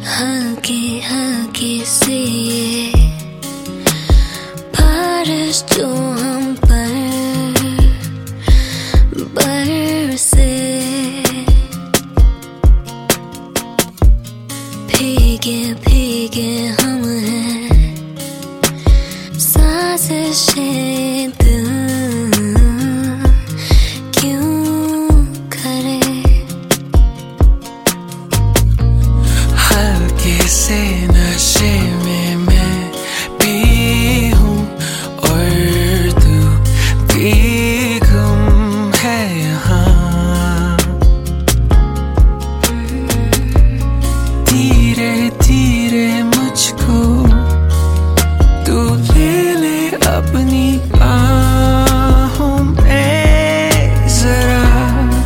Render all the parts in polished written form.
हल्के हल्के से ये बारिश जो हम पर बरसे, भीगे भीगे हम हैं, साजिशें दिल क्यों करे। हल्के से नशे में मैं भी हूँ और तू भी गुम है यहाँ। धीरे धीरे मुझको तू ले ले अपनी बाहों में जरा।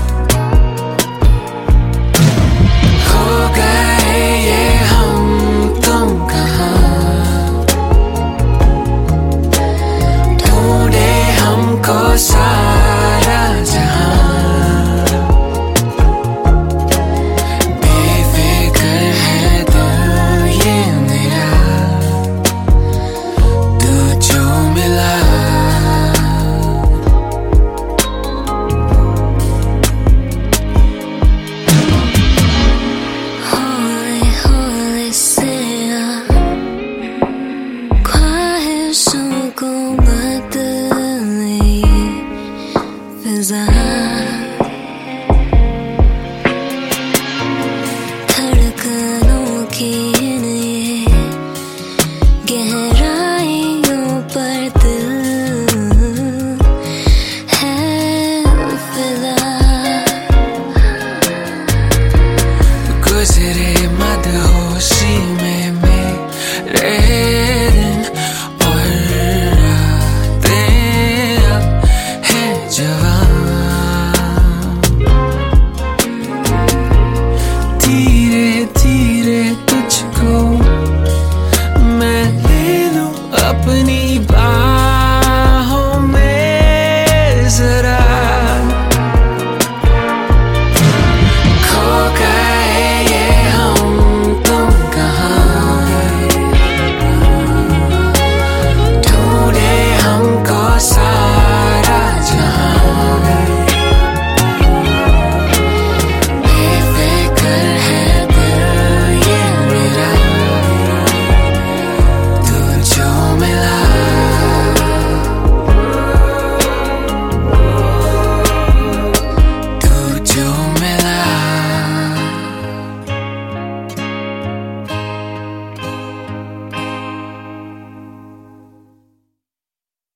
हो गए ये हम तुम कहाँ, ढूंढे हमको सारा जहां। बेफिक्र है दिल ये मेरा, तू जो मिला। हौले हौले से ख्वाहिशों को बदले फिजा, धड़कनों की